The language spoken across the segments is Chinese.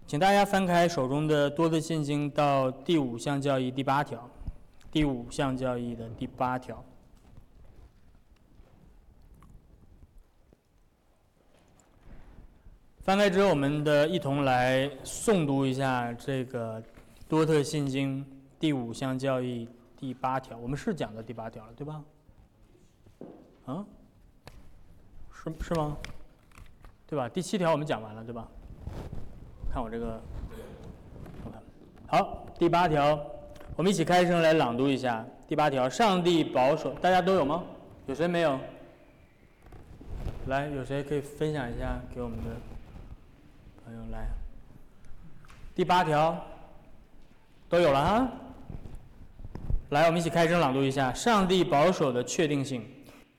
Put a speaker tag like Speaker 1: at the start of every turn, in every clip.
Speaker 1: 请大家翻开手中的多特信经到第5项教义第8条，第5项教义的第8条。翻开之后，我们一同来诵读一下这个多特信经第5项教义第8条。我们是讲到第8条了，对吧？啊？是吗？对吧？第7条我们讲完了，对吧？看我这个，好，第8条，我们一起开声来朗读一下。第8条，上帝保守，大家都有吗？有谁没有？来，有谁可以分享一下给我们的朋友来？第8条都有了哈。来，我们一起开声朗读一下：上帝保守的确定性。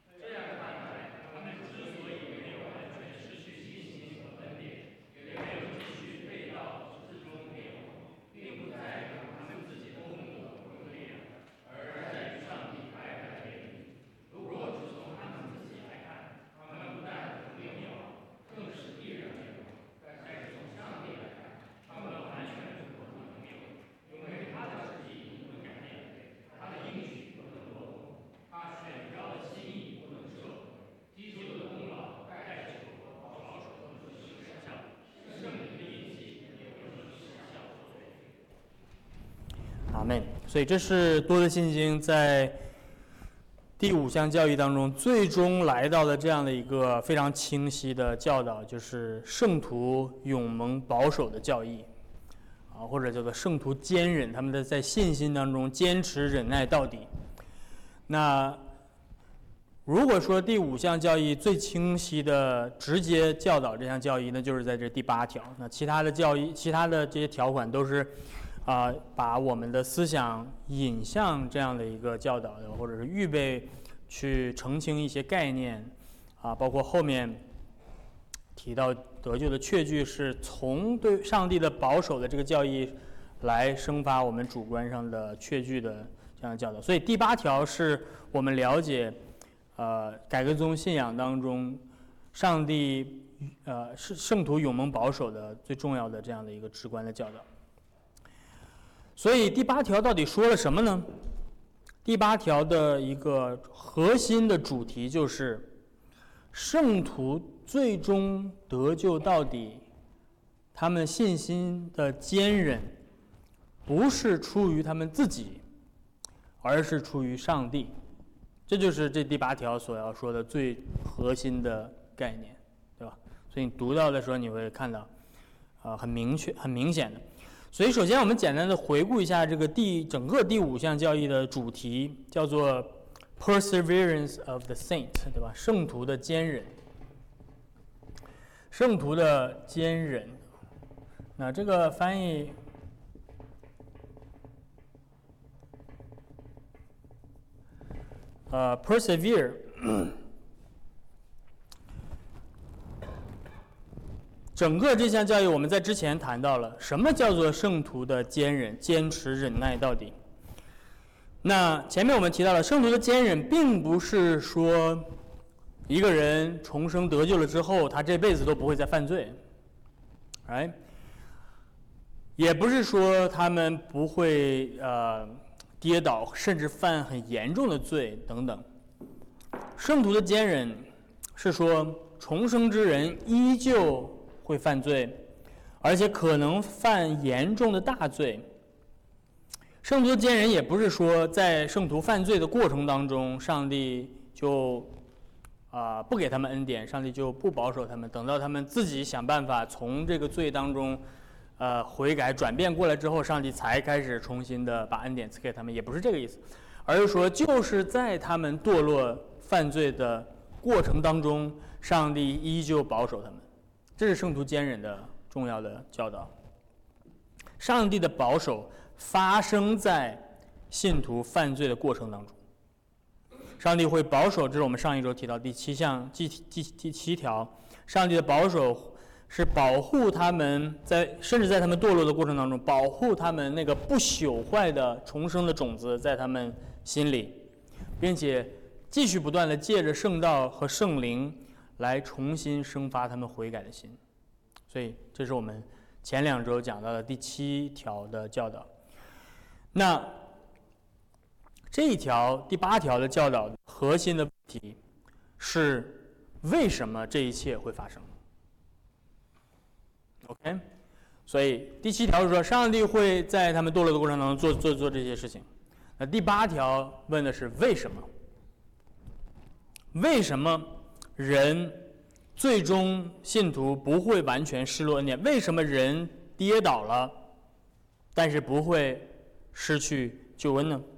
Speaker 1: 所以这是多特信经在第5项教义当中最终来到的这样的一个非常清晰的教导，就是圣徒永蒙保守的教义或者叫做圣徒坚忍，他们在信心当中坚持忍耐到底。那如果说第5项教义最清晰的直接教导这项教义，那就是在这第8条。那其他的教义，其他的这些条款都是把我们的思想引向这样的一个教导的，或者是预备去澄清一些概念包括后面提到得救的确据是从对上帝的保守的这个教义来生发我们主观上的确据的这样的教导。所以第8条是我们了解改革宗信仰当中上帝是圣徒永蒙保守的最重要的这样的一个直观的教导。所以第8条到底说了什么呢？第8条的一个核心的主题就是圣徒最终得救到底，他们信心的坚忍不是出于他们自己，而是出于上帝。这就是这第8条所要说的最核心的概念，对吧？所以你读到的时候你会看到很明确很明显的。所以首先我们简单的回顾一下这个整个第5项教义的主题，叫做 Perseverance of the Saint， 对吧？圣徒的坚忍，圣徒的坚忍。那这个翻译persevere 整个这项教义我们在之前谈到了什么叫做圣徒的坚忍，坚持忍耐到底。那前面我们提到了圣徒的坚忍并不是说一个人重生得救了之后他这辈子都不会再犯罪，也不是说他们不会跌倒甚至犯很严重的罪等等。圣徒的坚忍是说重生之人依旧会犯罪，而且可能犯严重的大罪。圣徒的坚忍也不是说在圣徒犯罪的过程当中上帝就不给他们恩典，上帝就不保守他们，等到他们自己想办法从这个罪当中悔改转变过来之后，上帝才开始重新的把恩典赐给他们，也不是这个意思，而是说就是在他们堕落犯罪的过程当中，上帝依旧保守他们。这是圣徒坚忍的重要的教导。上帝的保守发生在信徒犯罪的过程当中，上帝会保守，这是我们上一周提到第7条，上帝的保守是保护他们甚至在他们堕落的过程当中，保护他们那个不朽坏的重生的种子在他们心里，并且继续不断的借着圣道和圣灵来重新生发他们悔改的心。所以这是我们前2周讲到的第7条的教导。那这一条第8条的教导核心的问题是为什么这一切会发生 ？OK， 所以第7条是说上帝会在他们堕落的过程当中做这些事情。那第8条问的是为什么？为什么人最终信徒不会完全失落恩典？为什么人跌倒了，但是不会失去救恩呢？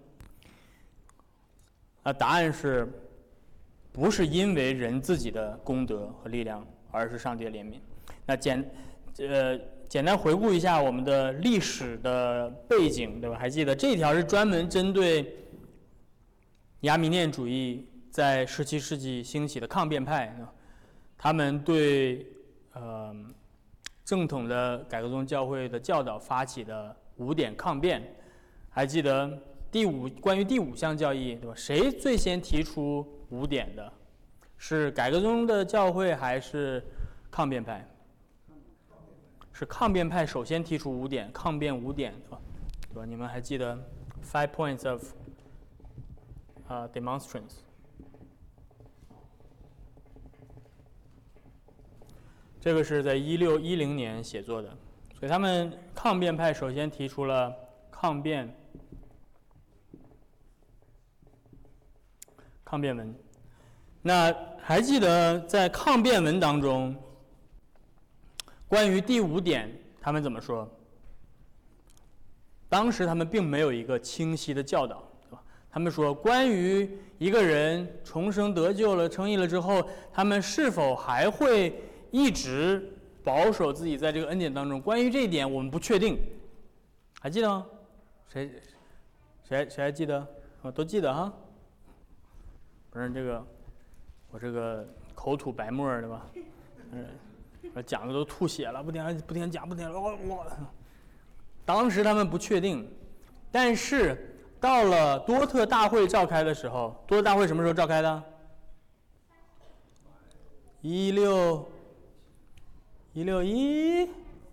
Speaker 1: 答案是，不是因为人自己的功德和力量，而是上帝的怜悯。那简单回顾一下我们的历史的背景，对吧？还记得这条是专门针对亚米念主义在17世纪兴起的抗辩派，他们对正统的改革宗教会的教导发起的5点抗辩。还记得关于第5项教义，对吧？谁最先提出5点的？是改革宗的教会还是抗辩派？是抗辩派首先提出5点，抗辩5点，对吧？你们还记得 5 points of demonstrance？ 这个是在1610年写作的，所以他们抗辩派首先提出了抗辩文。那还记得在抗辩文当中，关于第5点他们怎么说？当时他们并没有一个清晰的教导，对吧？他们说，关于一个人重生得救了、称义了之后，他们是否还会一直保守自己在这个恩典当中？关于这一点，我们不确定。还记得吗？谁还记得？都记得哈。不是我这个口吐白沫对吧？讲的都吐血了，不停讲，当时他们不确定，但是到了多特大会召开的时候，多特大会什么时候召开的？1611，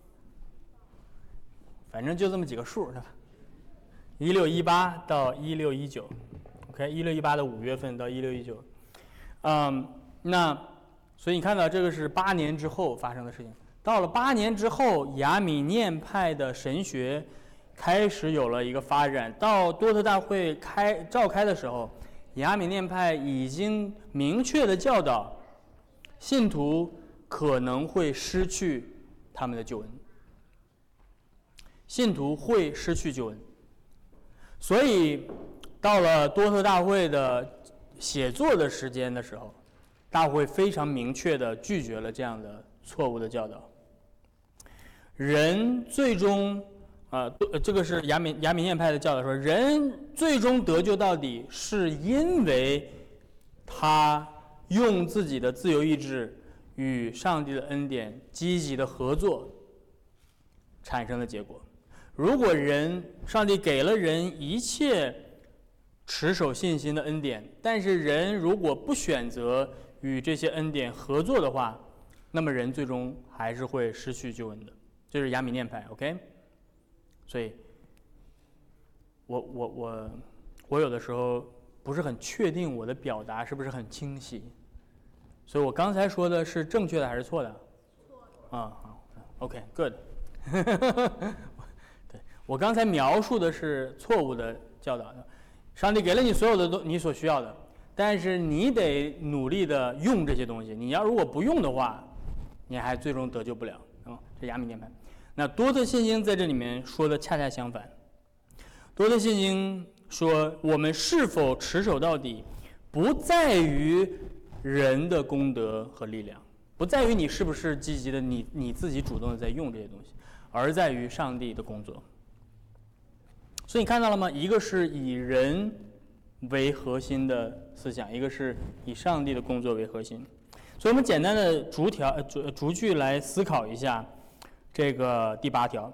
Speaker 1: 反正就这么几个数，是吧？1618到1619，OK，1618的5月份到1619，那所以你看到这个是8年之后发生的事情。到了8年之后，亚米念派的神学开始有了一个发展。到多特大会召开的时候，亚米念派已经明确的教导信徒可能会失去他们的救恩，信徒会失去救恩。所以到了多特大会的写作的时间的时候，大会非常明确地拒绝了这样的错误的教导。人最终这个是亚米念派的教导说，人最终得救到底是因为他用自己的自由意志与上帝的恩典积极的合作产生的结果。如果上帝给了人一切持守信心的恩典，但是人如果不选择与这些恩典合作的话，那么人最终还是会失去救恩的。这是亚米念派 ，OK？ 所以我有的时候不是很确定我的表达是不是很清晰，所以我刚才说的是正确的还是错的？错的。好 ，OK，good 对，我刚才描述的是错误的教导。上帝给了你所有的你所需要的，但是你得努力的用这些东西。你要如果不用的话，你还最终得救不了。这亚米念派。那多特信经在这里面说的恰恰相反。多特信经说，我们是否持守到底，不在于人的功德和力量，不在于你是不是积极的，你自己主动的在用这些东西，而在于上帝的工作。所以你看到了吗？一个是以人为核心的思想，一个是以上帝的工作为核心。所以我们简单的逐句来思考一下这个第8条。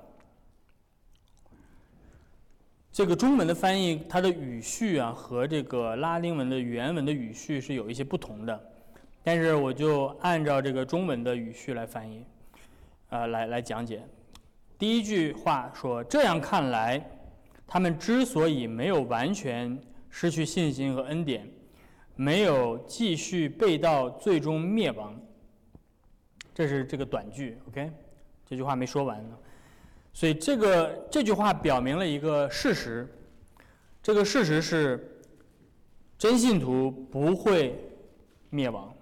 Speaker 1: 这个中文的翻译，它的语序和这个拉丁文的原文的语序是有一些不同的，但是我就按照这个中文的语序来翻译，来讲解。 第一句话说：“这样看来，他们之所以没有完全失去信心和恩典，没有继续被盗，最终灭亡。”这是这个短句 ，OK， 这句话没说完呢。所以这句话表明了一个事实，这个事实是真信徒不会灭亡。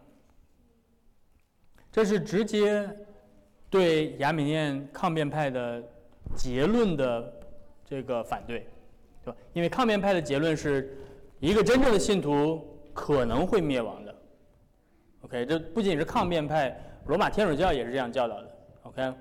Speaker 1: 这是直接对亚米念抗辩派的结论的这个反对，对吧？因为抗辩派的结论是一个真正的信徒可能会灭亡的。OK， 这不仅是抗辩派，罗马天主教也是这样教导的。OK，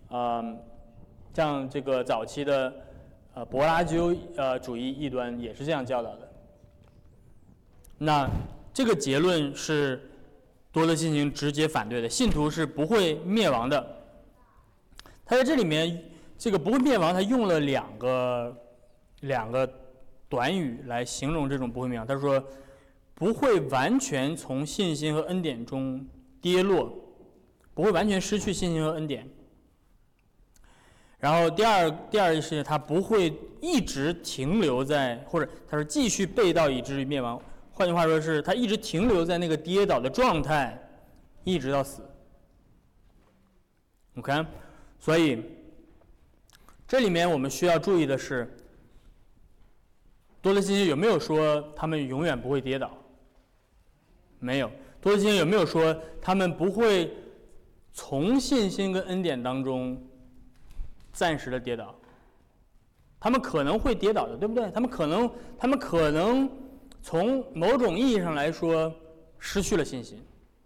Speaker 1: 像这个早期的柏拉修主义异端也是这样教导的。那这个结论是多德信经直接反对的，信徒是不会灭亡的。他在这里面这个不会灭亡，他用了两个短语来形容这种不会灭亡。他说不会完全从信心和恩典中跌落，不会完全失去信心和恩典。然后第二是他不会一直停留在，或者他说继续被盗以至于灭亡。换句话说是他一直停留在那个跌倒的状态，一直到死。OK， 所以这里面我们需要注意的是，多德信经有没有说他们永远不会跌倒？没有。多德信经有没有说他们不会从信心跟恩典当中暂时的跌倒？他们可能会跌倒的，对不对？他们可能从某种意义上来说失去了信心。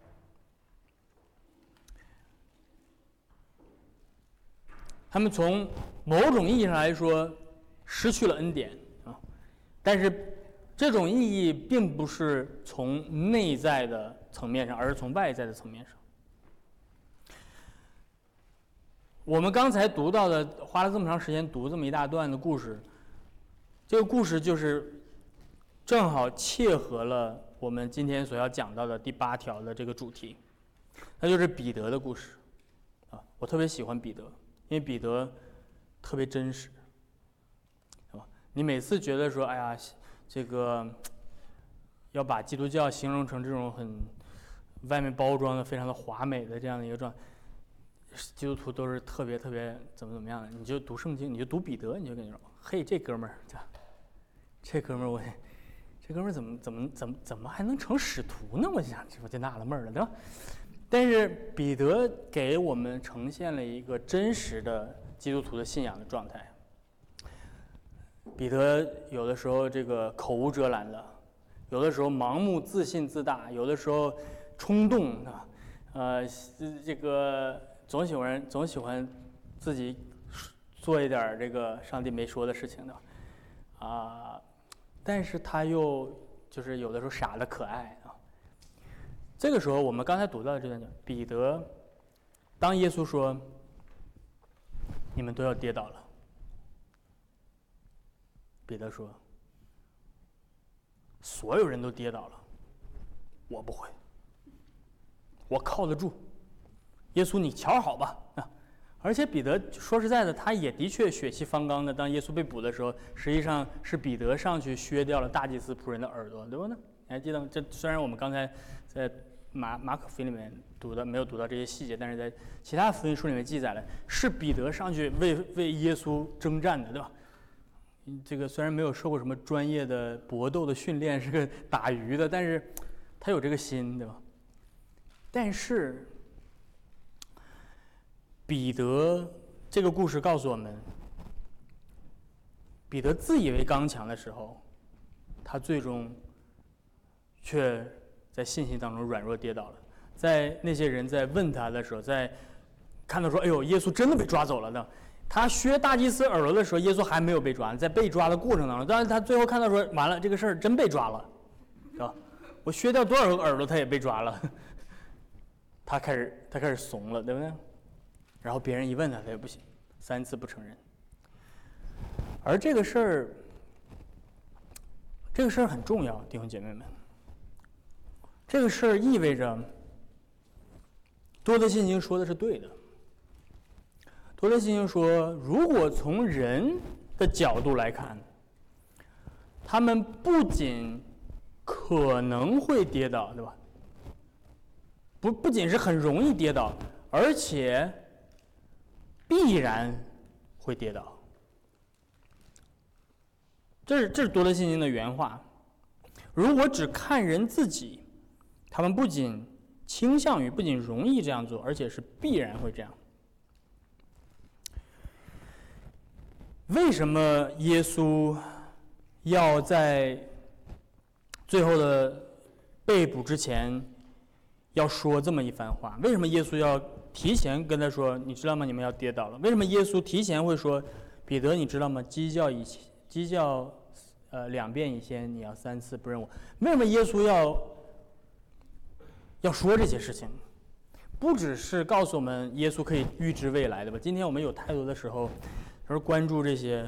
Speaker 1: 他们从某种意义上来说失去了恩典啊，但是这种意义并不是从内在的层面上，而是从外在的层面上。我们刚才读到的，花了这么长时间读这么一大段的故事，这个故事就是正好切合了我们今天所要讲到的第8条的这个主题，那就是彼得的故事啊。我特别喜欢彼得，因为彼得特别真实，是吧？你每次觉得说，哎呀，这个要把基督教形容成这种很外面包装的非常的华美的这样的一个状态，基督徒都是特别怎么样的。你就读圣经，你就读彼得，你就跟你说，嘿，这哥们儿，这哥们儿怎么还能成使徒呢？我就纳了闷了，对吧？但是彼得给我们呈现了一个真实的基督徒的信仰的状态。彼得有的时候这个口无遮拦的，有的时候盲目自信自大，有的时候冲动啊，这个总喜欢自己做一点这个上帝没说的事情的啊。但是他又就是有的时候傻的可爱啊。这个时候，我们刚才读到的这段，彼得，当耶稣说：“你们都要跌倒了。”彼得说：“所有人都跌倒了，我不会，我靠得住。耶稣，你瞧好吧啊！”而且彼得说实在的，他也的确血气方刚的。当耶稣被捕的时候，实际上是彼得上去削掉了大祭司仆人的耳朵，对不对？你还记得吗？这虽然我们刚才在马可福音里面没有读到这些细节，但是在其他福音书里面记载了，是彼得上去为耶稣征战的，对吧？这个虽然没有受过什么专业的搏斗的训练，是个打鱼的，但是他有这个心，对吧？但是彼得这个故事告诉我们，彼得自以为刚强的时候，他最终却在信心当中软弱跌倒了。在那些人在问他的时候，在看到说，哎呦，耶稣真的被抓走了呢。他削大祭司耳朵的时候，耶稣还没有被抓，在被抓的过程当中，但是他最后看到说，完了，这个事儿真被抓了，是吧？我削掉多少个耳朵，他也被抓了。他开始怂了，对不对？然后别人一问他，他也不行，3次不承认。而这个事儿很重要，弟兄姐妹们。这个事儿意味着多德信经说的是对的。 多德信经说，如果从人的角度来看，他们不仅可能会跌倒，对吧？不仅是很容易跌倒，而且必然会跌倒。这是多德信经的原话。如果只看人自己，他们不仅倾向于，不仅容易这样做，而且是必然会这样。为什么耶稣要在最后的被捕之前要说这么一番话？为什么耶稣要提前跟他说：“你知道吗？你们要跌倒了。”为什么耶稣提前会说：“彼得，你知道吗？鸡叫2遍以前，你要3次不认我。”为什么耶稣要说这些事情？不只是告诉我们耶稣可以预知未来，对吧？今天我们有太多的时候，总是关注这些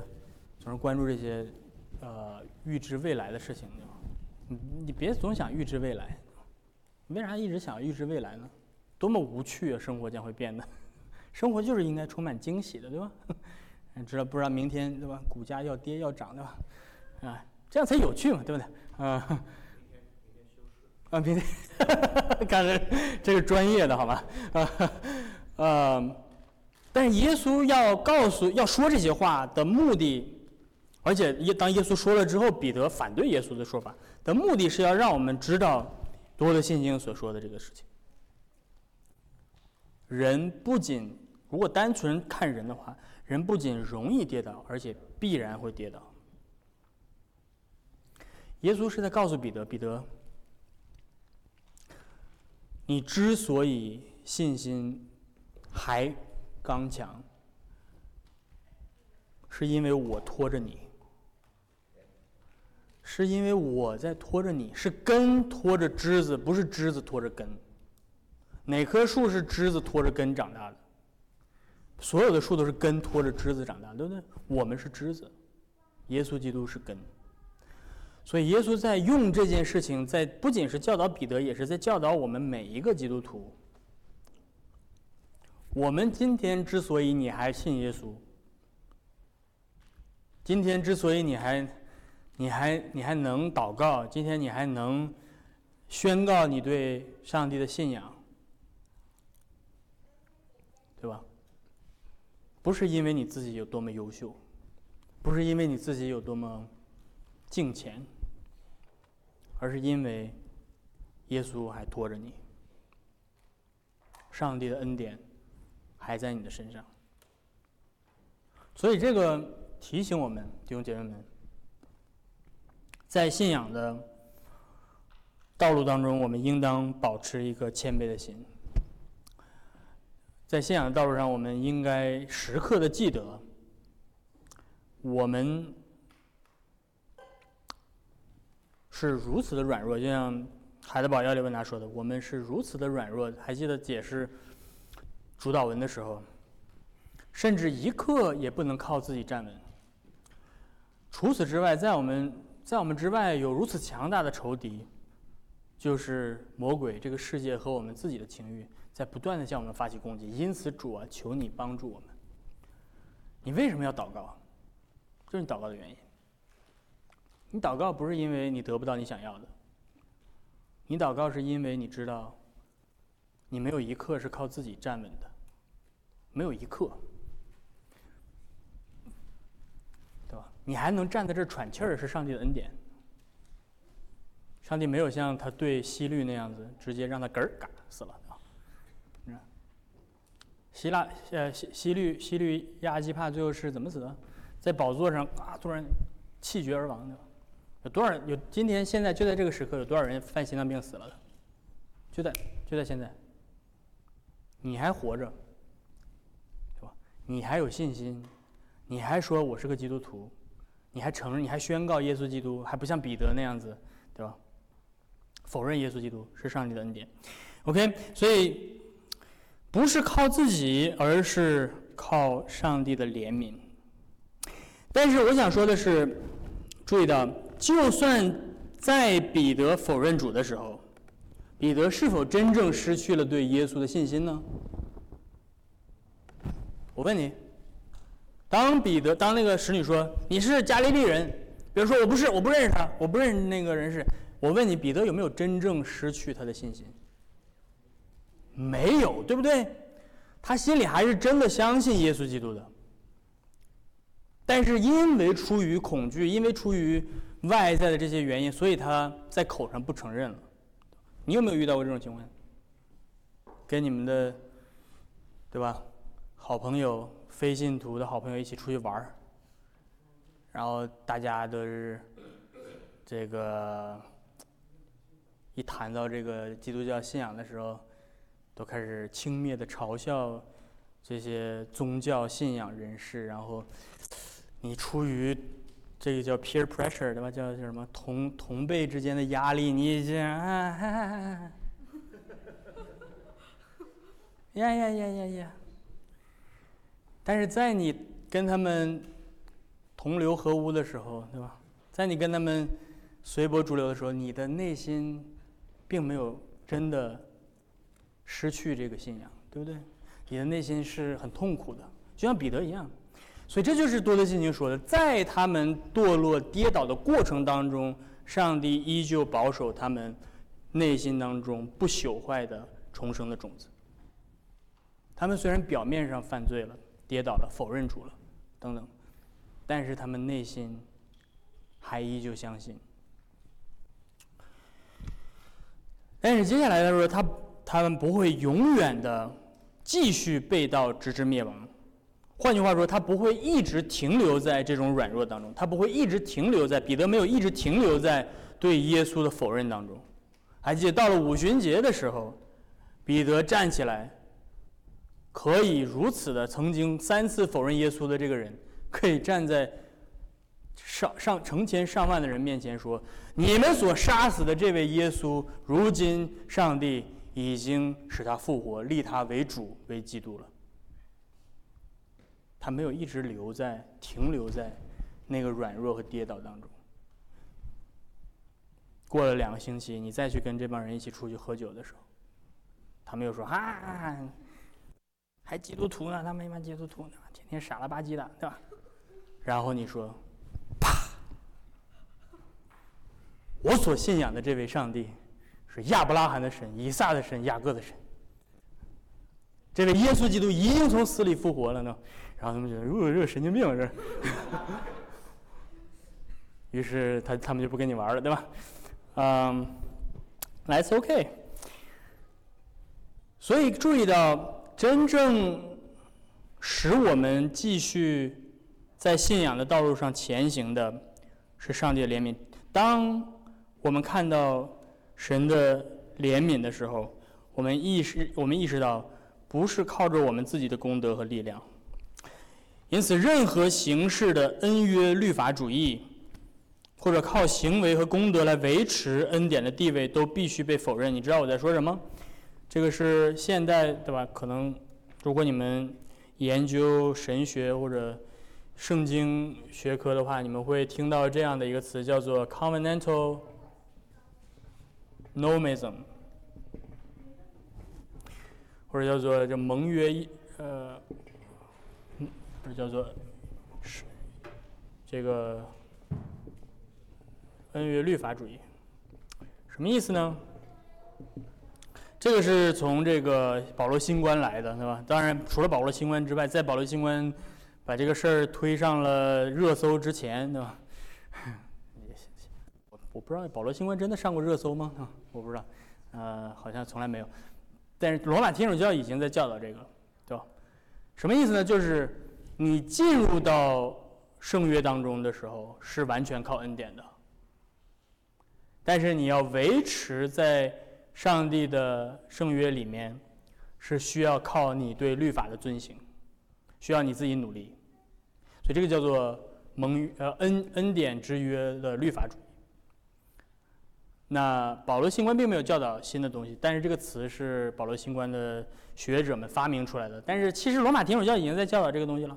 Speaker 1: 预知未来的事情，对吧？你别总想预知未来，为啥一直想预知未来呢？多么无趣啊！生活将会变得，生活就是应该充满惊喜的，对吧？不知道明天，对吧？股价要跌要涨，对吧？啊，这样才有趣嘛，对不对？啊。明天，看这个专业的好吧？但是耶稣要说这些话的目的，而且当耶稣说了之后，彼得反对耶稣的说法的目的是要让我们知道多德信经所说的这个事情。人不仅如果单纯看人的话，人不仅容易跌倒，而且必然会跌倒。耶稣是在告诉彼得，彼得，你之所以信心还刚强，是因为我拖着你，是因为我在拖着你，是根拖着枝子，不是枝子拖着根。哪棵树是枝子拖着根长大的？所有的树都是根拖着枝子长大，对不对？我们是枝子，耶稣基督是根。所以耶稣在用这件事情，不仅是教导彼得，也是在教导我们每一个基督徒。我们今天之所以你还信耶稣，今天之所以你还能祷告，今天你还能宣告你对上帝的信仰，对吧？不是因为你自己有多么优秀，不是因为你自己有多么敬虔，而是因为耶稣还拖着你，上帝的恩典还在你的身上。所以这个提醒我们弟兄姐妹们，在信仰的道路当中，我们应当保持一个谦卑的心。在信仰的道路上，我们应该时刻的记得，我们是如此的软弱，就像海德堡要理问答说的，我们是如此的软弱。还记得解释主导文的时候，甚至一刻也不能靠自己站稳。除此之外，在我们之外有如此强大的仇敌，就是魔鬼这个世界和我们自己的情欲，在不断的向我们发起攻击。因此主啊，求你帮助我们。你为什么要祷告？这是你祷告的原因。你祷告不是因为你得不到你想要的，你祷告是因为你知道你没有一刻是靠自己站稳的，没有一刻，对吧？你还能站在这儿喘气儿，是上帝的恩典。上帝没有像他对希律那样子直接让他咯嘎死了啊。希律亚基帕最后是怎么死的？在宝座上啊，突然气绝而亡的。今天现在就在这个时刻，有多少人犯心脏病死了的？就在现在，你还活着，对吧？你还有信心，你还说我是个基督徒，你还承认，你还宣告耶稣基督，还不像彼得那样子，对吧？否认耶稣基督是上帝的恩典。OK， 所以不是靠自己，而是靠上帝的怜悯。但是我想说的是，注意到，就算在彼得否认主的时候，彼得是否真正失去了对耶稣的信心呢？我问你， 当那个使女说你是加利利人，比如说我不是，我不认识他，我不认识那个人是，我问你，彼得有没有真正失去他的信心？没有，对不对？他心里还是真的相信耶稣基督的，但是因为出于恐惧，因为出于外在的这些原因，所以他在口上不承认了。你有没有遇到过这种情况？跟你们的，对吧？好朋友、非信徒的好朋友一起出去玩，然后大家都是这个一谈到这个基督教信仰的时候，都开始轻蔑的嘲笑这些宗教信仰人士，然后你出于这个叫 peer pressure 对吧？叫什么同辈之间的压力，你这样呀！但是在你跟他们同流合污的时候，对吧？在你跟他们随波逐流的时候，你的内心并没有真的失去这个信仰，对不对？你的内心是很痛苦的，就像彼得一样。所以这就是多德信经说的，在他们堕落跌倒的过程当中，上帝依旧保守他们内心当中不朽坏的重生的种子。他们虽然表面上犯罪了、跌倒了、否认主了等等，但是他们内心还依旧相信。但是接下来他说他们不会永远的继续背道直至灭亡。换句话说，他不会一直停留在这种软弱当中，他不会一直停留在彼得没有一直停留在对耶稣的否认当中。还记得到了五旬节的时候，彼得站起来，可以如此的曾经3次否认耶稣的这个人，可以站在成千上万的人面前说：“你们所杀死的这位耶稣，如今上帝已经使他复活，立他为主为基督了。”他没有一直停留在那个软弱和跌倒当中。过了2个星期，你再去跟这帮人一起出去喝酒的时候，他们又说：“还基督徒呢，他们一般基督徒呢，天天傻了吧唧的，对吧？”然后你说：“啪！我所信仰的这位上帝是亚伯拉罕的神、以撒的神、雅各的神。这位耶稣基督已经从死里复活了呢。”然后他们觉得，这个神经病这。于是他们就不跟你玩了，对吧？That's okay。所以注意到，真正使我们继续在信仰的道路上前行的，是上帝的怜悯。当我们看到神的怜悯的时候，我们意识到，不是靠着我们自己的功德和力量。因此，任何形式的恩约律法主义，或者靠行为和功德来维持恩典的地位，都必须被否认。你知道我在说什么？这个是现代，对吧？可能如果你们研究神学或者圣经学科的话，你们会听到这样的一个词，叫做 covenantal nomism， 或者叫做这盟约或者叫做这个恩约律法主义。什么意思呢？这个是从这个保罗新观来的，对吧？当然，除了保罗新观之外，在保罗新观把这个事儿推上了热搜之前，对吧？我不知道保罗新观真的上过热搜吗？我不知道，好像从来没有。但是罗马天主教已经在教导这个了，对吧？什么意思呢？就是你进入到圣约当中的时候，是完全靠恩典的，但是你要维持在上帝的圣约里面，是需要靠你对律法的遵行，需要你自己努力，所以这个叫做恩典之约的律法主义。那保罗新观并没有教导新的东西，但是这个词是保罗新观的学者们发明出来的。但是其实罗马天主教已经在教导这个东西了。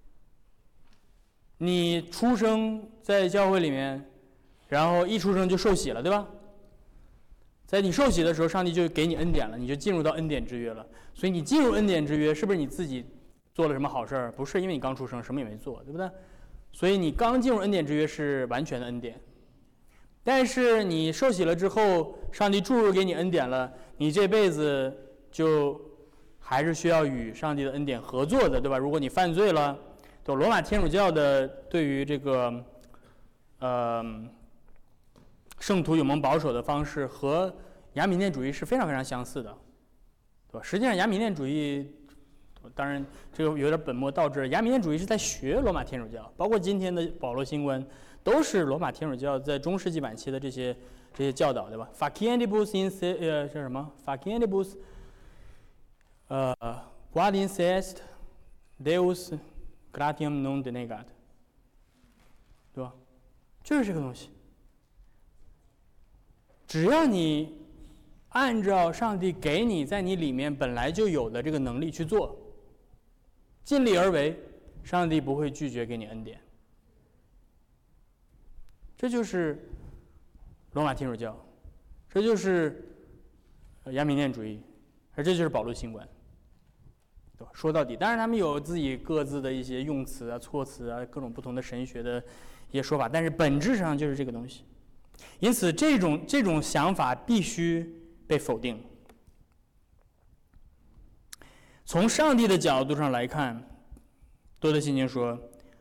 Speaker 1: 你出生在教会里面，然后一出生就受洗了，对吧？在你受洗的时候，上帝就给你恩典了，你就进入到恩典之约了。所以你进入恩典之约，是不是你自己做了什么好事儿，不是因为你刚出生什么也没做，对不对？所以你刚进入恩典之约是完全的恩典。但是你受洗了之后，上帝注入给你恩典了，你这辈子就还是需要与上帝的恩典合作的，对吧？如果你犯罪了，对罗马天主教的对于这个圣徒永蒙保守的方式和亚米念主义是非常非常相似的，对吧？实际上亚米念主义，当然这个有点本末倒置，亚米念主义是在学罗马天主教，包括今天的保罗新观都是罗马天主教在中世纪晚期的这些教导，对吧 ？Faciendibus in 是什么 ？Faciendibus quod incest Deus gratiam non denegat， 对吧？就是这个东西。只要你按照上帝给你在你里面本来就有的这个能力去做，尽力而为，上帝不会拒绝给你恩典。这就是罗马天主教，这就是亚米念主义，而这就是保禄新观，对吧？说到底，当然他们有自己各自的一些用词啊、措辞啊、各种不同的神学的一些说法，但是本质上就是这个东西。因此，这种想法必须被否定。从上帝的角度上来看，多德信经说，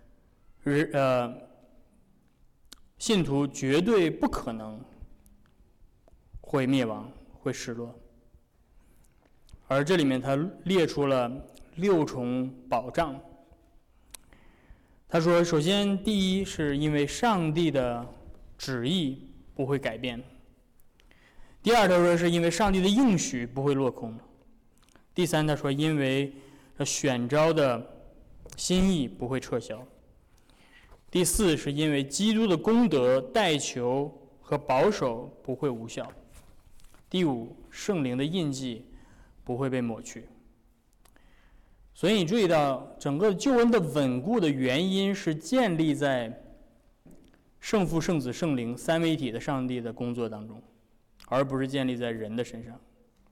Speaker 1: 信徒绝对不可能会灭亡，会失落。而这里面他列出了6重保障。他说，首先，第一是因为上帝的旨意不会改变；第二，他说是因为上帝的应许不会落空；第三，他说因为选召的心意不会撤销；第四，是因为基督的功德代求和保守不会无效；第五，圣灵的印记不会被抹去。所以你注意到，整个救恩的稳固的原因是建立在圣父、圣子、圣灵三位一体的上帝的工作当中，而不是建立在人的身上。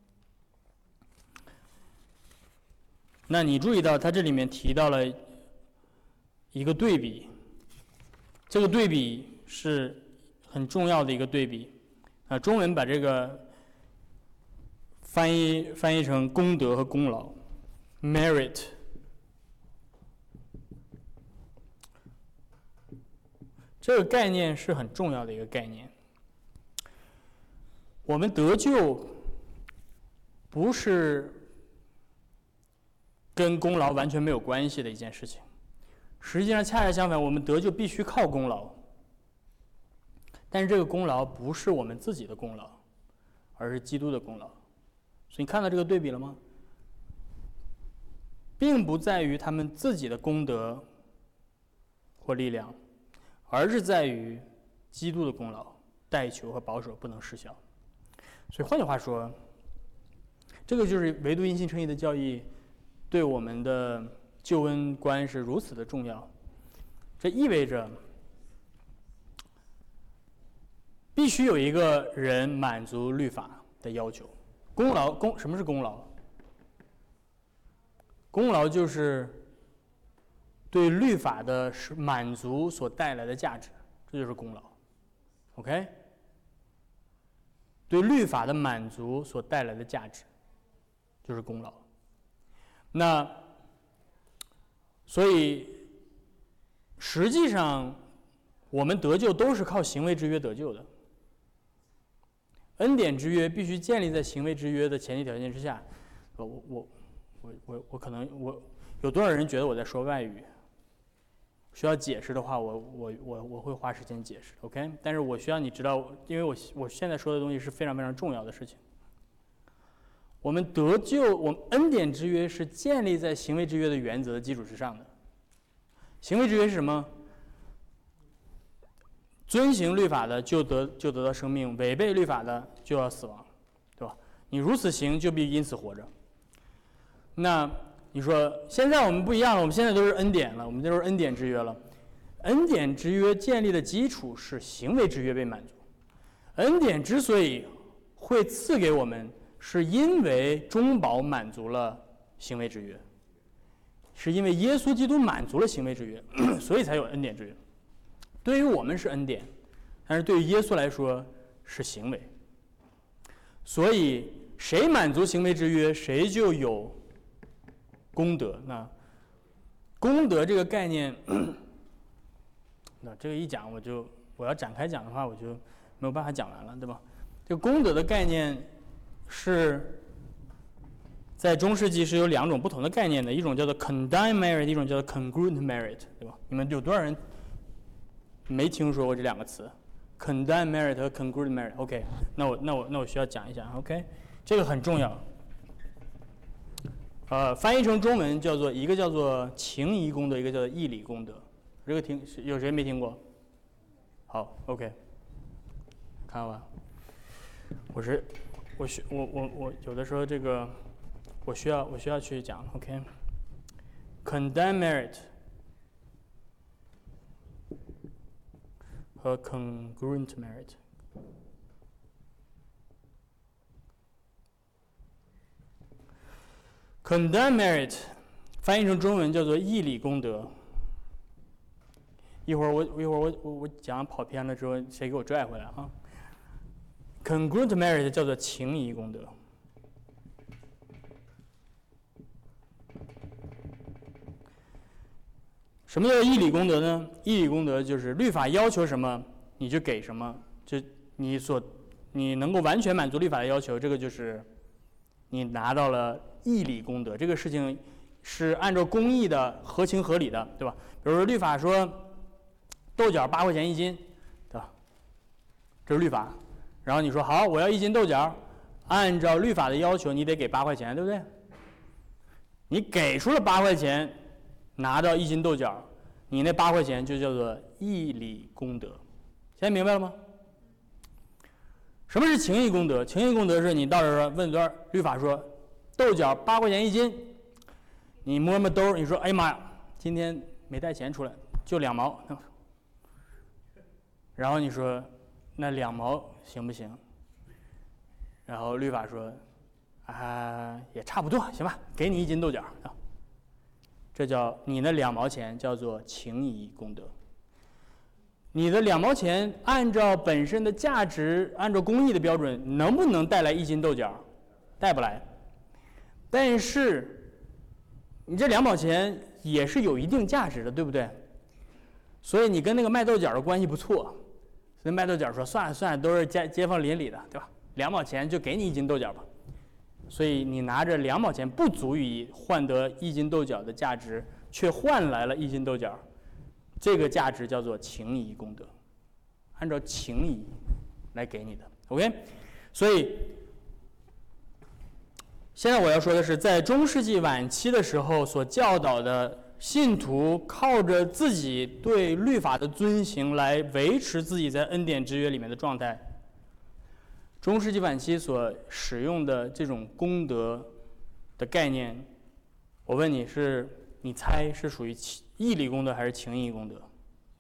Speaker 1: 那你注意到他这里面提到了一个对比，这个对比是很重要的一个对比。中文把这个翻译成功德和功劳 ，merit。这个概念是很重要的一个概念。我们得救不是跟功劳完全没有关系的一件事情，实际上恰恰相反，我们得救必须靠功劳。但是这个功劳不是我们自己的功劳，而是基督的功劳。所以你看到这个对比了吗？并不在于他们自己的功德或力量，而是在于基督的功劳，代求和保守不能失效。所以换句话说，这个就是唯独因信称义的教义对我们的救恩观是如此的重要。这意味着必须有一个人满足律法的要求。什么是功劳？功劳就是对律法的满足所带来的价值，这就是功劳。OK？ 对律法的满足所带来的价值，就是功劳。那所以实际上我们得救都是靠行为之约得救的。恩典之约必须建立在行为之约的前提条件之下。我可能有多少人觉得我在说外语？需要解释的话，我会花时间解释 ，OK？ 但是我需要你知道，因为我现在说的东西是非常非常重要的事情。我们得救，我们恩典之约是建立在行为之约的原则的基础之上的。行为之约是什么？遵行律法的就得到生命，违背律法的就要死亡，对吧？你如此行，就必因此活着。那你说现在我们不一样了，我们现在都是恩典了，我们都是恩典之约了。恩典之约建立的基础是行为之约被满足。恩典之所以会赐给我们，是因为中保满足了行为之约。 是因为耶稣基督满足了行为之约，所以才有恩典之约。对于我们是恩典，但是对于耶稣来说是行为。所以谁满足行为之约，谁就有功德。那功德这个概念，那这个一讲我要展开讲的话，我就没有办法讲完了，对吧？这个功德的概念是在中世纪是有2种不同的概念的，一种叫做 condign merit， 一种叫做 congruent merit， 对吧？你们有多少人没听说过这2个词 ？condign merit 和 congruent merit。OK， 那我需要讲一下。OK， 这个很重要。翻译成中文叫做一个叫做情谊功德，一个叫做义理功德。这个有谁没听过？好 ，OK， 看到吧？我有的时候这个我需要去讲 ，OK。condign merit 和 congruent merit。condign merit 翻译成中文叫做义理功德。一会儿我讲跑偏了之后，谁给我拽回来啊 ？congruent merit 叫做情谊功德。什么叫义理功德呢？义理功德就是律法要求什么你就给什么，就你能够完全满足律法的要求，这个就是你拿到了义理功德。这个事情是按照公义的、合情合理的，对吧？比如说律法说豆角8块钱1斤，对吧？这是律法。然后你说好，我要1斤豆角，按照律法的要求，你得给8块钱，对不对？你给出了8块钱，拿到1斤豆角，你那8块钱就叫做义理功德。现在明白了吗？什么是情谊功德？情谊功德是你到这儿问多少，律法说豆角8块钱1斤，你摸摸兜，你说哎呀妈呀，今天没带钱出来，就2毛。然后你说那2毛行不行？然后律法说也差不多，行吧，给你1斤豆角啊。这叫你那2毛钱叫做情谊功德。你的2毛钱按照本身的价值，按照公义的标准，能不能带来1斤豆角？带不来。但是你这2毛钱也是有一定价值的，对不对？所以你跟那个卖豆角的关系不错。所以卖豆角说算了算了，都是街坊邻里的，对吧？2毛钱就给你1斤豆角吧。所以你拿着2毛钱不足以换得1斤豆角的价值，却换来了1斤豆角，这个价值叫做情谊功德，按照情谊来给你的。OK， 所以现在我要说的是，在中世纪晚期的时候所教导的信徒靠着自己对律法的遵行来维持自己在恩典之约里面的状态。中世纪晚期所使用的这种功德的概念，我问你你猜是属于义理功德还是情谊功德？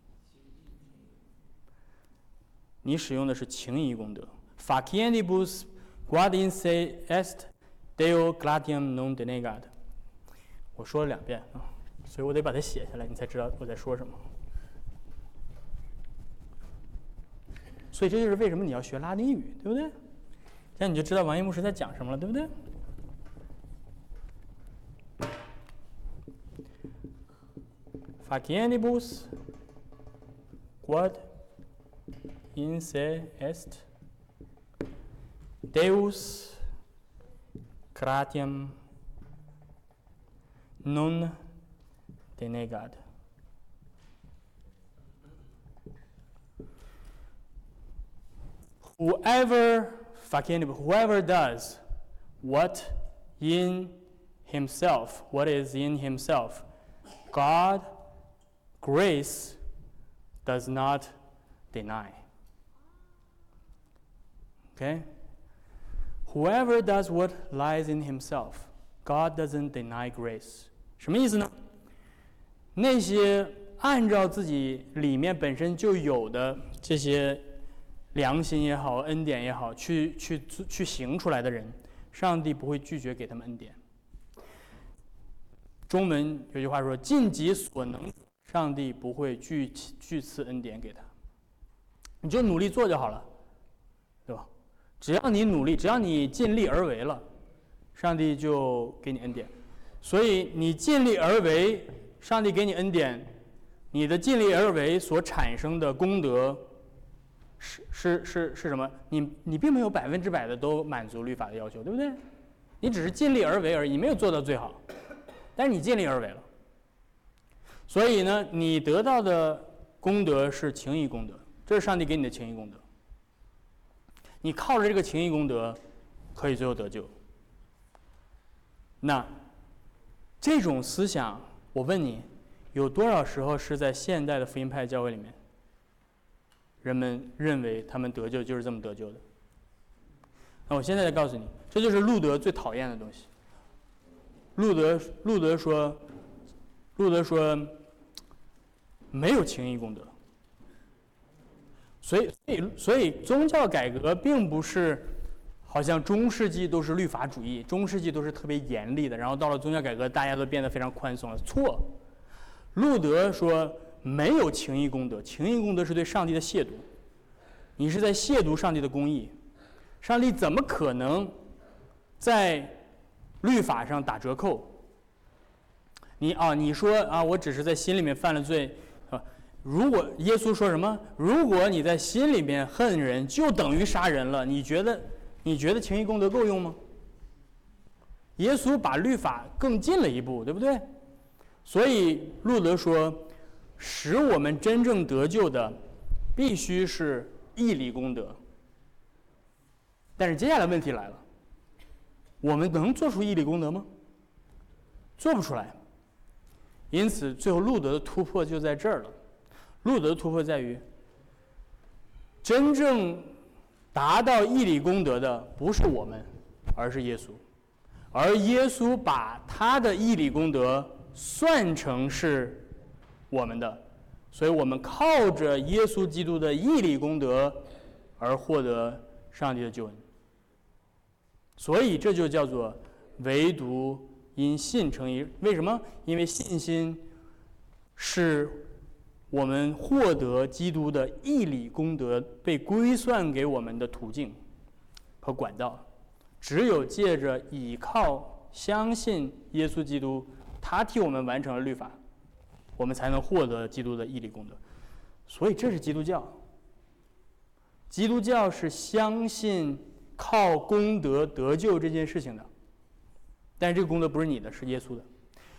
Speaker 1: 你使用的是情谊功德。Faciendibus guardiense est Deo gratiam non denegat。我说了2遍啊，所以我得把它写下来，你才知道我在说什么。所以这就是为什么你要学拉丁语，对不对？这样你就知道王一牧师在讲什么了，对不对？Faciendibus quod inse est Deus gratiam non denegat。Whoever does what is in himself, God, grace does not deny. Okay? Whoever does what lies in himself, God doesn't deny grace. 什么意思呢？那些按照自己里面本身就有的这些良心也好，恩典也好，去行出来的人，上帝不会拒绝给他们恩典。 中文有句话说：“尽己所能，上帝不会拒赐恩典给他。”你就努力做就好了，对吧？只要你努力，只要你尽力而为了，上帝就给你恩典。所以你尽力而为，上帝给你恩典，你的尽力而为所产生的功德是什么？你并没有100%的都满足律法的要求，对不对？你只是尽力而为而已，没有做到最好，但是你尽力而为了。所以呢，你得到的功德是情义功德，这是上帝给你的情义功德。你靠着这个情义功德，可以最后得救。那这种思想，我问你，有多少时候是在现代的福音派教会里面，人们认为他们得救就是这么得救的？那我现在再告诉你，这就是路德最讨厌的东西。路德说，没有情义功德。所以宗教改革并不是好像中世纪都是律法主义，中世纪都是特别严厉的，然后到了宗教改革大家都变得非常宽松了。错，路德说没有情义功德，情义功德是对上帝的亵渎，你是在亵渎上帝的公义。上帝怎么可能在律法上打折扣？你说我只是在心里面犯了罪啊。如果耶稣说什么？如果你在心里面恨人，就等于杀人了。你觉得情义功德够用吗？耶稣把律法更进了一步，对不对？所以路德说，使我们真正得救的，必须是义理功德。但是接下来问题来了，我们能做出义理功德吗？做不出来。因此，最后路德的突破就在这儿了。路德的突破在于，真正达到义理功德的不是我们，而是耶稣。而耶稣把他的义理功德算成是我们的，所以我们靠着耶稣基督的义理功德而获得上帝的救恩。所以这就叫做唯独因信称义。为什么？因为信心是我们获得基督的义理功德被归算给我们的途径和管道。只有借着倚靠相信耶稣基督，他替我们完成了律法，我们才能获得基督的义理功德。所以这是基督教。基督教是相信靠功德得救这件事情的，但是这个功德不是你的，是耶稣的。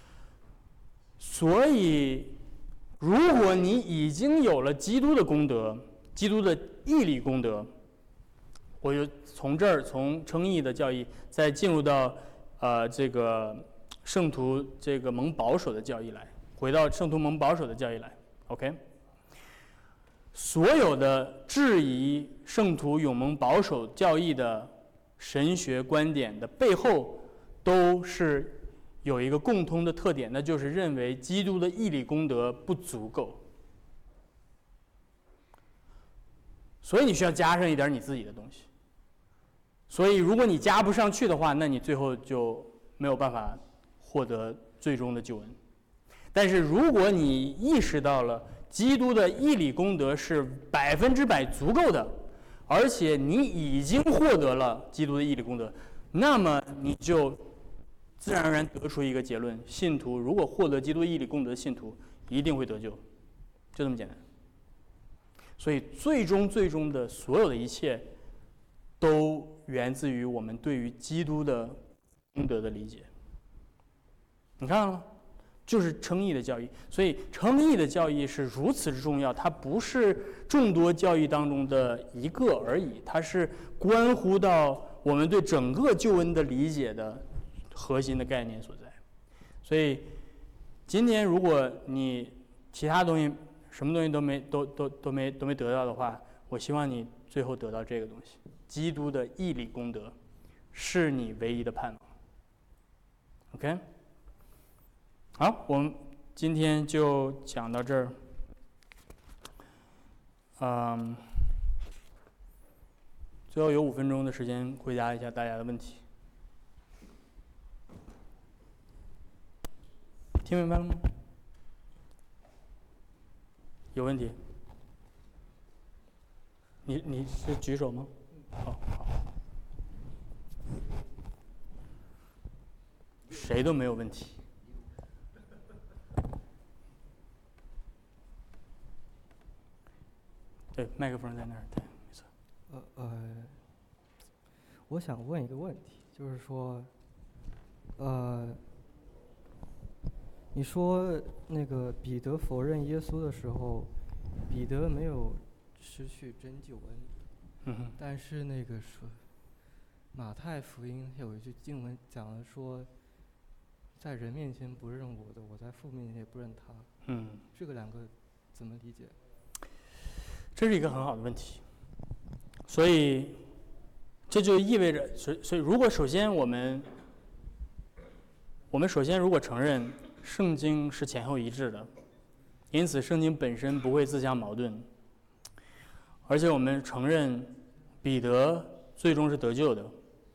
Speaker 1: 所以如果你已经有了基督的功德，基督的义理功德，我就从这儿，从称义的教义，再进入到这个圣徒这个蒙保守的教义来，回到圣徒蒙保守的教义来 ，OK？ 所有的质疑圣徒永蒙保守教义的神学观点的背后，都是有一个共通的特点，那就是认为基督的义理功德不足够，所以你需要加上一点你自己的东西。所以如果你加不上去的话，那你最后就没有办法获得最终的救恩。但是如果你意识到了基督的义理功德是100%足够的，而且你已经获得了基督的义理功德，那么你就自然而然得出一个结论：信徒如果获得基督义理功德的信徒一定会得救，就这么简单。所以最终的所有的一切都源自于我们对于基督的功德的理解。你看了吗？就是称义的教义。所以称义的教义是如此之重要，它不是众多教义当中的一个而已，它是关乎到我们对整个救恩的理解的核心的概念所在。所以今天如果你其他东西什么东西都没得到的话，我希望你最后得到这个东西：基督的义理功德是你唯一的盼望。OK， 好，我们今天就讲到这儿。最后有5分钟的时间回答一下大家的问题。 听明白了吗？有问题？你是举手吗？好，谁都没有问题。对，麦克风在那儿，对，没错。
Speaker 2: 我想问一个问题，就是说，你说那个彼得否认耶稣的时候，彼得没有失去真救恩，但是那个说，马太福音有一句经文讲了说，在人面前不认我的，我在父面前也不认他。这个两个怎么理解？
Speaker 1: 这是一个很好的问题，所以这就意味着，所以如果首先我们首先如果承认圣经是前后一致的，因此圣经本身不会自相矛盾，而且我们承认彼得最终是得救的，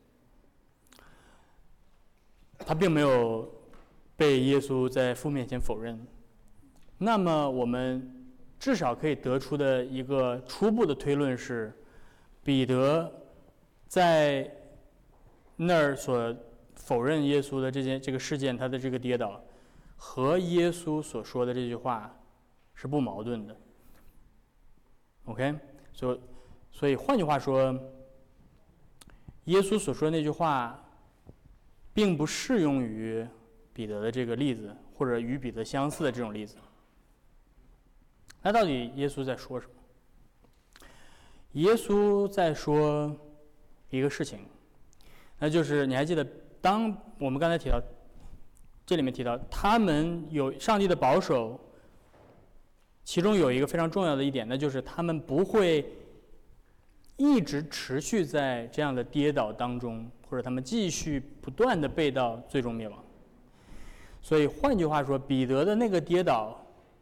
Speaker 1: 他并没有被耶稣在父面前否认，那么我们至少可以得出的一个初步的推论是，彼得在那儿所否认耶稣的这个事件，他的这个跌倒，和耶稣所说的这句话是不矛盾的。OK， 所以换句话说，耶稣所说的那句话，并不适用于彼得的这个例子，或者与彼得相似的这种例子。那到底耶稣在说什么？耶稣在说一个事情，那就是你还记得，当我们刚才提到，这里面提到他们有上帝的保守，其中有一个非常重要的一点，那就是他们不会一直持续在这样的跌倒当中，或者他们继续不断的被到最终灭亡。所以换句话说，彼得的那个跌倒，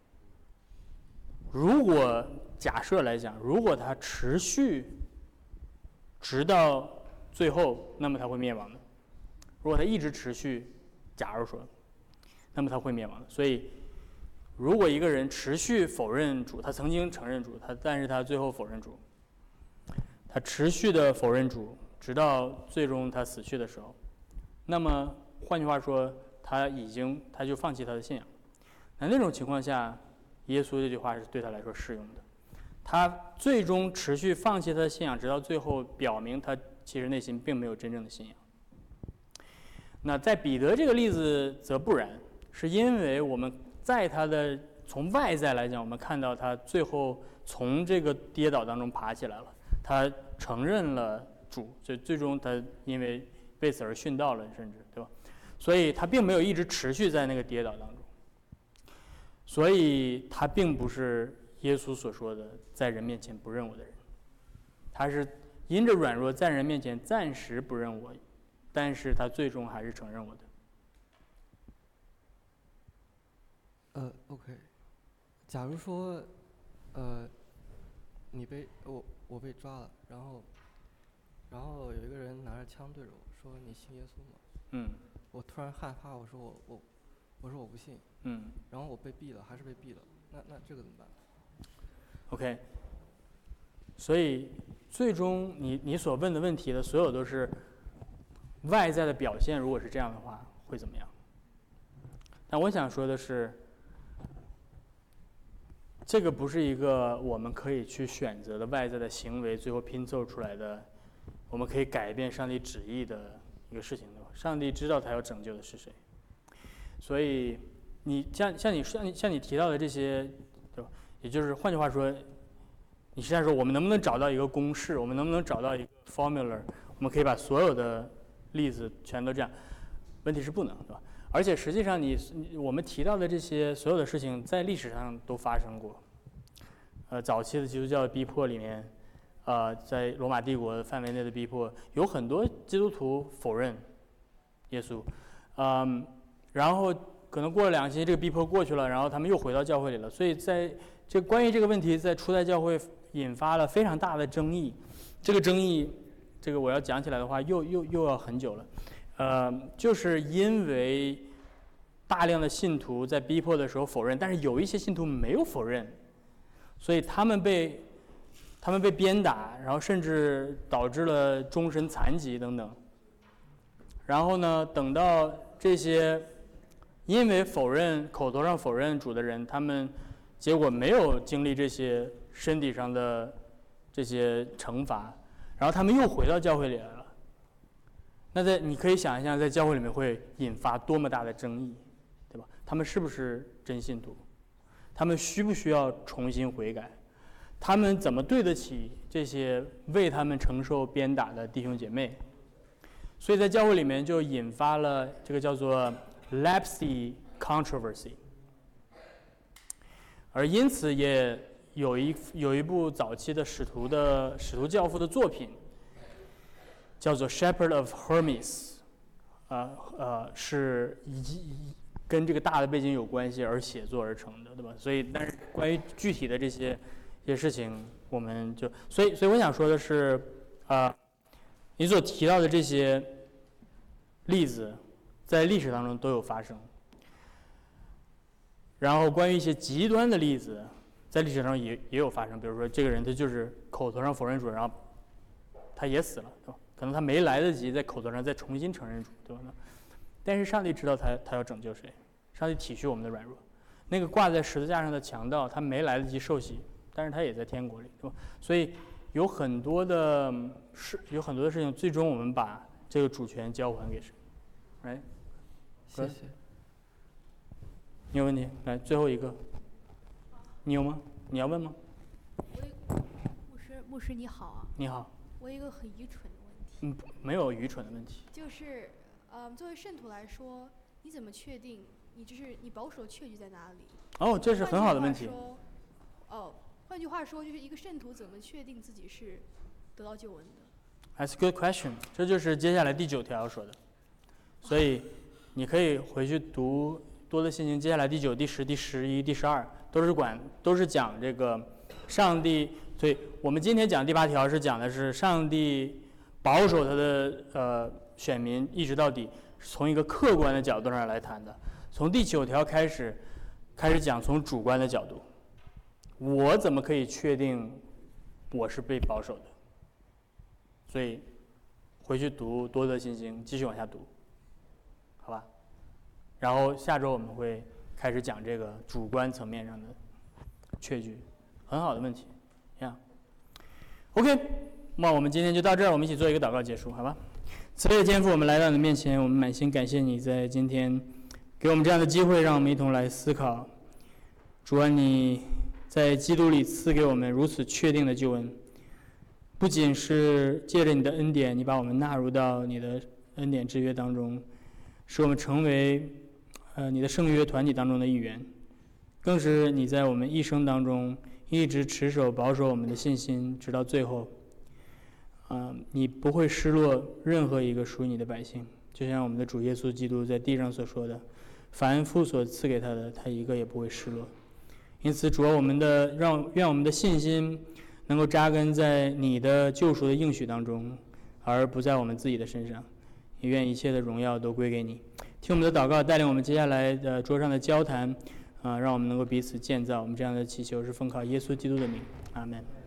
Speaker 1: 如果假设来讲，如果他持续直到最后，那么他会灭亡的。如果他一直持续，假如说，那么他会灭亡的。所以，如果一个人持续否认主，他曾经承认主，但是他最后否认主，他持续的否认主，直到最终他死去的时候，那么换句话说，他就放弃他的信仰。那种情况下，耶稣这句话是对他来说适用的。他最终持续放弃他的信仰，直到最后表明他其实内心并没有真正的信仰。那在彼得这个例子则不然，是因为我们在他的从外在来讲，我们看到他最后从这个跌倒当中爬起来了，他承认了主，最终他因为为此而殉道了，甚至对吧？所以他并没有一直持续在那个跌倒当中，所以他并不是耶稣所说的在人面前不认我的人，他是因着软弱在人面前暂时不认我，但是他最终还是承认我的。
Speaker 2: OK， 假如说，我被抓了，然后有一个人拿着枪对着我说：“你信耶稣吗？”我突然害怕，我说我不信。然后我被毙了，还是被毙了，那这个怎么办
Speaker 1: ？OK， 所以最终你所问的问题的所有都是外在的表现，如果是这样的话，会怎么样？但我想说的是，这个不是一个我们可以去选择的外在的行为，最后拼凑出来的，我们可以改变上帝旨意的一个事情，对吧？上帝知道他要拯救的是谁，所以你像你提到的这些，对吧？也就是换句话说，你实际上说我们能不能找到一个公式，我们能不能找到一个 formula， 我们可以把所有的例子全都这样？问题是不能，对吧？而且实际上我们提到的这些所有的事情，在历史上都发生过。早期的基督教的逼迫里面，在罗马帝国范围内的逼迫，有很多基督徒否认耶稣，然后可能过了2星期，这个逼迫过去了，然后他们又回到教会里了。所以在关于这个问题，在初代教会引发了非常大的争议。这个争议，我要讲起来的话，又要很久了。就是因为大量的信徒在逼迫的时候否认，但是有一些信徒没有否认，所以他们被鞭打，然后甚至导致了终身残疾等等。然后呢，等到这些因为口头上否认主的人，他们结果没有经历这些身体上的这些惩罚，然后他们又回到教会里来了。那你可以想一下，在教会里面会引发多么大的争议，对吧？他们是不是真信徒？他们需不需要重新悔改？他们怎么对得起这些为他们承受鞭打的弟兄姐妹？所以在教会里面就引发了这个叫做 Leprosy Controversy， 而因此也有一部早期的使徒教父的作品，叫做 Shepherd of Hermes， 是跟这个大的背景有关系而写作而成的，对吧？所以，但是关于具体的这些事情，我们就所以我想说的是，你所提到的这些例子，在历史当中都有发生。然后关于一些极端的例子，在历史上也有发生，比如说这个人他就是口头上否认主，然后他也死了，对吧？可能他没来得及在口头上再重新承认主，对吧？但是上帝知道他要拯救谁，上帝体恤我们的软弱。那个挂在十字架上的强盗，他没来得及受洗，但是他也在天国里，对吧？所以有很多的事情，最终我们把这个主权交还给神。来，
Speaker 2: 谢谢。
Speaker 1: 你有问题？来，最后一个，你有吗？你要问吗？
Speaker 3: 牧师你好啊。
Speaker 1: 你好。
Speaker 3: 我有一个很愚蠢的问题。
Speaker 1: 没有愚蠢的问题。
Speaker 3: 就是，作为圣徒来说，你怎么确定你保守确据在哪里？
Speaker 1: 哦，这是很好的问题。
Speaker 3: 换句话说，就是一个圣徒怎么确定自己是得到救恩的
Speaker 1: ？That's a good question。这就是接下来第9条要说的。所以你可以回去读多的信经，接下来第9、第10、第11、第12都是讲这个上帝。所以我们今天讲第8条是讲的是上帝保守他的选民一直到底，从一个客观的角度上来谈的。从第9条开始讲从主观的角度，我怎么可以确定我是被保守的？所以回去读多的信经，继续往下读，好吧？然后下周我们会开始讲这个主观层面上的确据，很好的问题呀。OK， 那我们今天就到这儿，我们一起做一个祷告结束，好吧？慈悲的天父，我们来到你的面前，我们满心感谢你在今天给我们这样的机会，让我们一同来思考。主啊，你在基督里赐给我们如此确定的救恩，不仅是借着你的恩典，你把我们纳入到你的恩典之约当中，使我们成为你的圣约团体当中的一员，更是你在我们一生当中一直持守保守我们的信心，直到最后。你不会失落任何一个属于你的百姓，就像我们的主耶稣基督在地上所说的：“凡父所赐给他的，他一个也不会失落。”因此，主啊，愿我们的信心能够扎根在你的救赎的应许当中，而不在我们自己的身上。也愿一切的荣耀都归给你。听我们的祷告，带领我们接下来的桌上的交谈，让我们能够彼此建造。我们这样的祈求是奉靠耶稣基督的名，阿们。